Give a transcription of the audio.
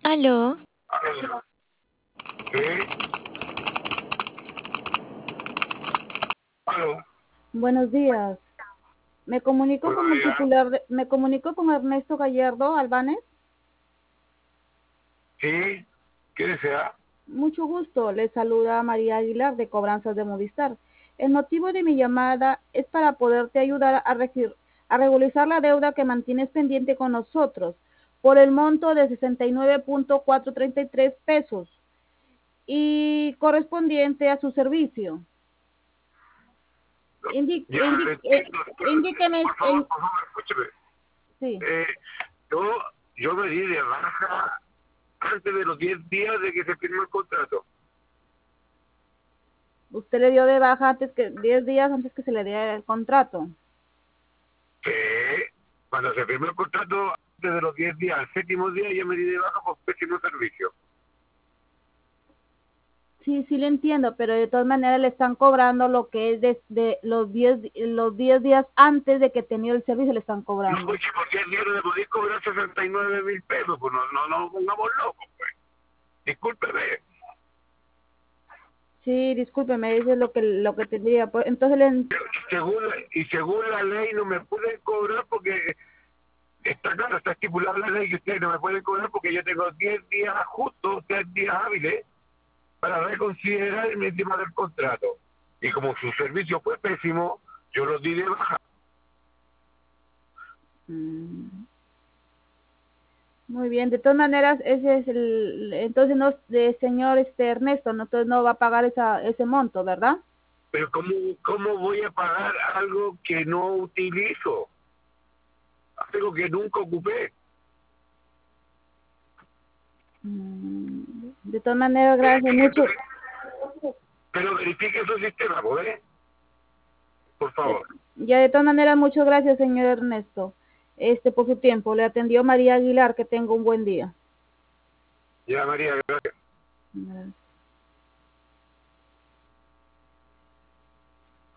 Aló, Sí, aló, Buenos días. Me comunico buenos con el días. titular, me comunico con Ernesto Gallardo Albanes. Sí, ¿qué desea? Mucho gusto. Le saluda María Aguilar de Cobranzas de Movistar. El motivo de mi llamada es para poderte ayudar a regularizar la deuda que mantienes pendiente con nosotros por el monto de 69.433 pesos y correspondiente a su servicio. Indi- Ya, le indi- eh, entiendo. indíqueme, Por favor, escúcheme. sí. Eh, yo me di de baja antes de los 10 días de que se firmó el contrato. Usted le dio de baja antes que 10 días antes que se le diera el contrato. Que cuando se firmó el contrato, antes de los 10 días, al séptimo día, yo me di de baja por pésimo servicio. Sí, sí le entiendo, pero de todas maneras le están cobrando lo que es de los 10 días antes de que tenía el servicio le están No, cobrando. oye, por 10 días no le podéis cobrar 69.000 pesos, pues no pongamos locos, pues. Discúlpeme. Sí, discúlpeme, eso es lo que tendría. Entonces Según la ley no me pueden cobrar porque está claro, está estipulada la ley que ustedes no me pueden cobrar porque yo tengo 10 días justos, 10 días hábiles para reconsiderar mi tema del contrato. Y como su servicio fue pésimo, yo los di de baja. mm, muy bien, de todas maneras, ese es entonces no, de señor Ernesto, no, entonces no va a pagar ese monto, ¿verdad? Pero ¿cómo voy a pagar algo que no utilizo? Algo que nunca ocupé. De todas maneras, gracias Verifique mucho. pero verifique su sistema, ¿pues? Por favor. Ya de todas maneras, muchas gracias, señor Ernesto, por su tiempo. Le atendió María Aguilar, que tenga un buen día. Ya, María, gracias. Gracias.